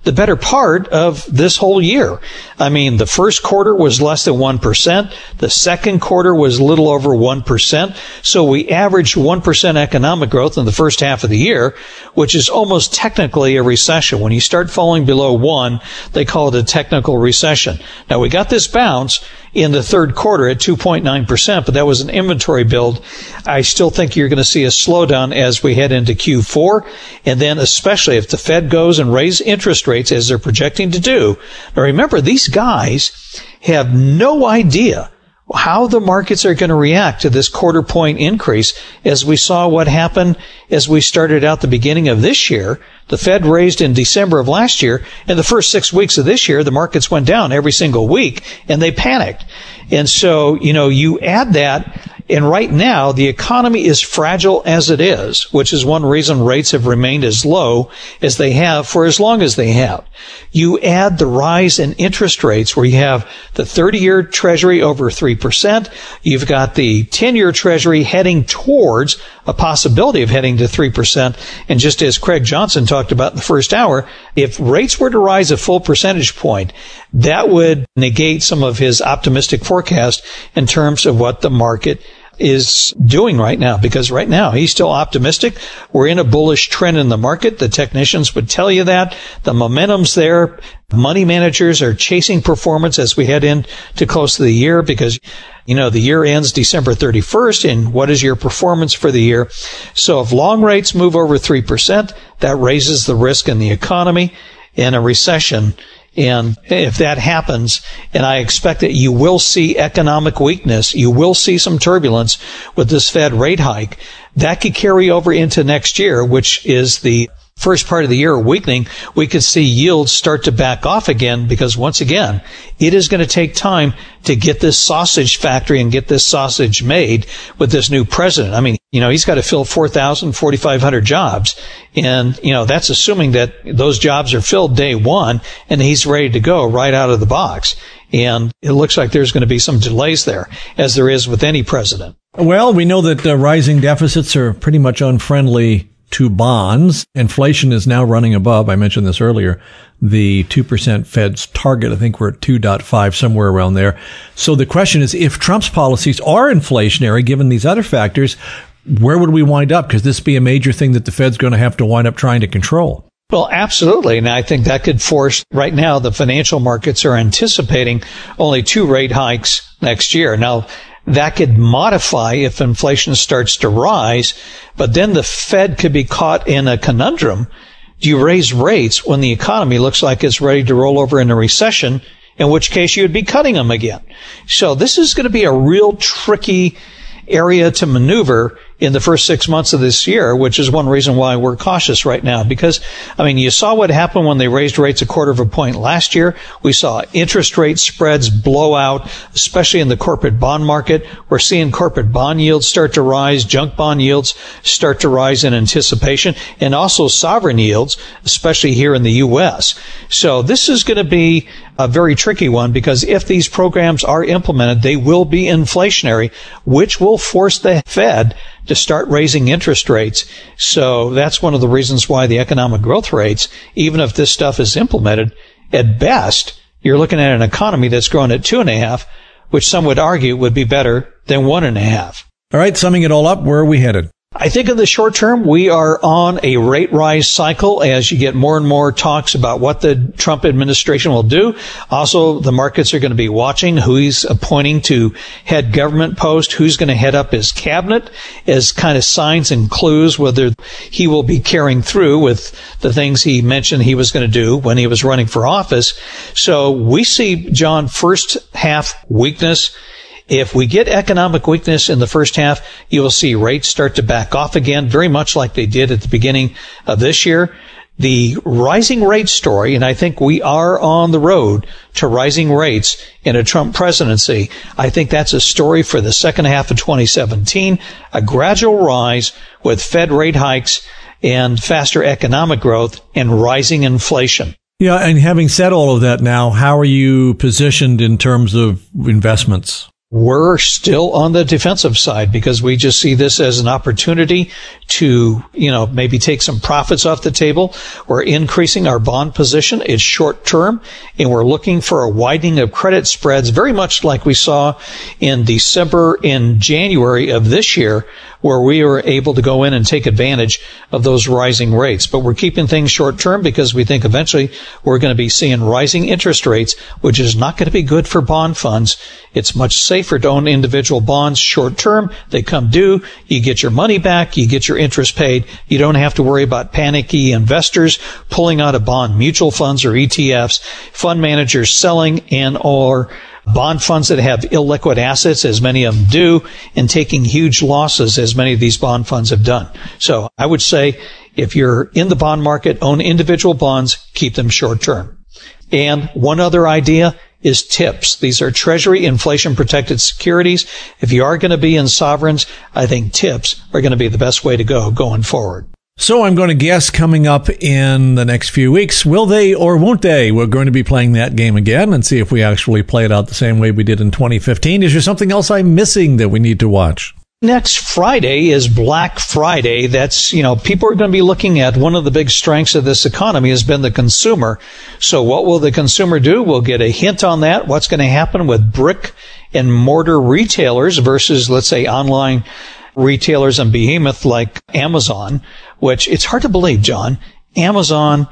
the better part of this whole year. I mean, the first quarter was less than 1%. The second quarter was a little over 1%. So we averaged 1% economic growth in the first half of the year, which is almost technically a recession. When you start falling below 1, they call it a technical recession. Now, we got this bounce in the third quarter at 2.9%, but that was an inventory build. I still think you're going to see a slowdown as we head into Q4, and then especially if the Fed goes and raises interest rates as they're projecting to do. Now remember, these guys have no idea how the markets are going to react to this quarter point increase, as we saw what happened as we started out the beginning of this year. The Fed raised in December of last year. In the first 6 weeks of this year, the markets went down every single week, and they panicked. And so, you add that, and right now, the economy is fragile as it is, which is one reason rates have remained as low as they have for as long as they have. You add the rise in interest rates, where you have the 30-year Treasury over 3%. You've got the 10-year Treasury heading towards a possibility of heading to 3%. And just as Craig Johnson talked about in the first hour, if rates were to rise a full percentage point, that would negate some of his optimistic forecast in terms of what the market is doing right now, because right now he's still optimistic. We're in a bullish trend in the market. The technicians would tell you that. The momentum's there. Money managers are chasing performance as we head into close to the year, because, the year ends December 31st, and what is your performance for the year? So if long rates move over 3%, that raises the risk in the economy in a recession. And if that happens, and I expect that you will see economic weakness, you will see some turbulence with this Fed rate hike, that could carry over into next year, which is the first part of the year weakening. We could see yields start to back off again, because once again, it is going to take time to get this sausage factory and get this sausage made with this new president. I mean, he's got to fill 4,000, 4,500 jobs. And, that's assuming that those jobs are filled day one and he's ready to go right out of the box. And it looks like there's going to be some delays there, as there is with any president. Well, we know that rising deficits are pretty much unfriendly to bonds. Inflation is now running above, I mentioned this earlier, the 2% Fed's target. I think we're at 2.5, somewhere around there. So the question is, if Trump's policies are inflationary, given these other factors, where would we wind up? Because this be a major thing that the Fed's going to have to wind up trying to control. Well, absolutely. And I think that could force, right now, the financial markets are anticipating only 2 rate hikes next year. Now, that could modify if inflation starts to rise, but then the Fed could be caught in a conundrum. Do you raise rates when the economy looks like it's ready to roll over in a recession, in which case you would be cutting them again? So this is going to be a real tricky area to maneuver in the first 6 months of this year, which is one reason why we're cautious right now. Because, you saw what happened when they raised rates 1/4 point last year. We saw interest rate spreads blow out, especially in the corporate bond market. We're seeing corporate bond yields start to rise, junk bond yields start to rise in anticipation, and also sovereign yields, especially here in the U.S. So this is going to be a very tricky one, because if these programs are implemented, they will be inflationary, which will force the Fed to start raising interest rates. So that's one of the reasons why the economic growth rates, even if this stuff is implemented, at best, you're looking at an economy that's growing at 2.5, which some would argue would be better than 1.5. All right, summing it all up, where are we headed? I think in the short term, we are on a rate rise cycle as you get more and more talks about what the Trump administration will do. Also, the markets are going to be watching who he's appointing to head government post, who's going to head up his cabinet, as kind of signs and clues whether he will be carrying through with the things he mentioned he was going to do when he was running for office. So we see, John, first half weakness. If we get economic weakness in the first half, you will see rates start to back off again, very much like they did at the beginning of this year. The rising rate story, and I think we are on the road to rising rates in a Trump presidency. I think that's a story for the second half of 2017, a gradual rise with Fed rate hikes and faster economic growth and rising inflation. Yeah, and having said all of that now, how are you positioned in terms of investments? we're still on the defensive side because we just see this as an opportunity to, maybe take some profits off the table. We're increasing our bond position. It's short term, and we're looking for a widening of credit spreads, very much like we saw in December and January of this year, where we were able to go in and take advantage of those rising rates. But we're keeping things short term because we think eventually we're going to be seeing rising interest rates, which is not going to be good for bond funds. It's much safer to own individual bonds short term. They come due. You get your money back. You get your interest paid. You don't have to worry about panicky investors pulling out of bond mutual funds or ETFs, fund managers selling or bond funds that have illiquid assets, as many of them do, and taking huge losses, as many of these bond funds have done. So I would say if you're in the bond market, own individual bonds, keep them short term. And one other idea is TIPS. These are Treasury inflation protected securities. If you are going to be in sovereigns, I think TIPS are going to be the best way to go going forward. So I'm going to guess coming up in the next few weeks, will they or won't they? We're going to be playing that game again and see if we actually play it out the same way we did in 2015. Is there something else I'm missing that we need to watch? Next Friday is Black Friday. That's, people are going to be looking at one of the big strengths of this economy has been the consumer. So what will the consumer do? We'll get a hint on that. What's going to happen with brick and mortar retailers versus, let's say, online retailers and behemoth like Amazon, which it's hard to believe, John. Amazon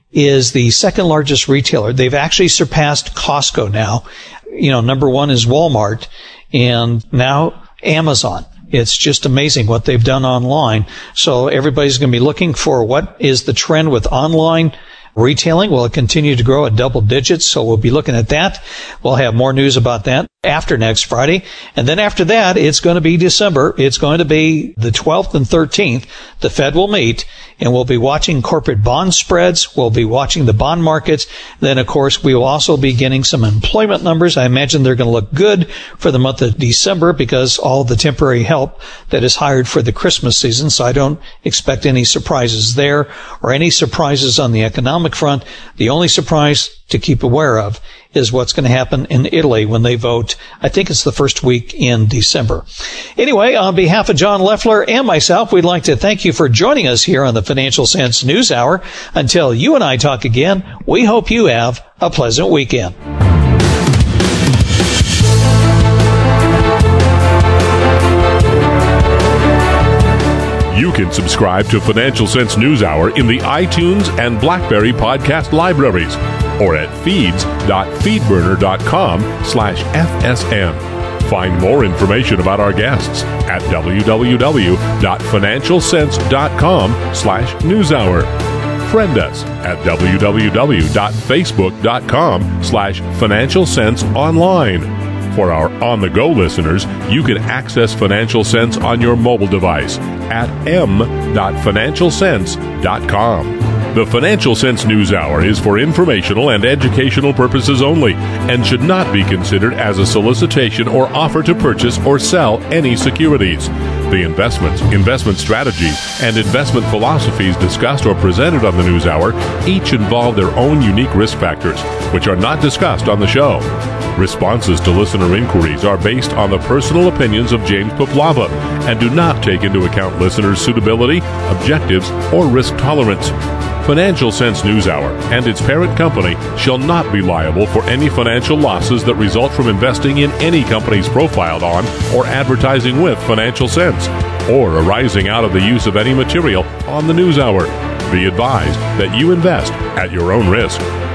is the second largest retailer. They've actually surpassed Costco now. Number one is Walmart, and now Amazon. It's just amazing what they've done online. So everybody's going to be looking for what is the trend with online retailing. Will it continue to grow at double digits? So we'll be looking at that. We'll have more news about that after next Friday. And then after that, it's going to be December. It's going to be the 12th and 13th. The Fed will meet, and we'll be watching corporate bond spreads. We'll be watching the bond markets. Then, of course, we will also be getting some employment numbers. I imagine they're going to look good for the month of December because all the temporary help that is hired for the Christmas season. So I don't expect any surprises there or any surprises on the economic front. The only surprise to keep aware of is what's going to happen in Italy when they vote. I think it's the first week in December. Anyway, on behalf of John Loeffler and myself, we'd like to thank you for joining us here on the Financial Sense News Hour. Until you and I talk again, we hope you have a pleasant weekend. You can subscribe to Financial Sense News Hour in the iTunes and BlackBerry podcast libraries or at feeds.feedburner.com/FSN. Find more information about our guests at www.financialsense.com/newshour. Friend us at www.facebook.com/Financial Sense Online. For our on-the-go listeners, you can access Financial Sense on your mobile device at m.financialsense.com. The Financial Sense News Hour is for informational and educational purposes only and should not be considered as a solicitation or offer to purchase or sell any securities. The investments, investment strategies, and investment philosophies discussed or presented on the News Hour each involve their own unique risk factors, which are not discussed on the show. Responses to listener inquiries are based on the personal opinions of James Poplava and do not take into account listeners' suitability, objectives, or risk tolerance. Financial Sense News Hour and its parent company shall not be liable for any financial losses that result from investing in any companies profiled on or advertising with Financial Sense, or arising out of the use of any material on the News Hour. Be advised that you invest at your own risk.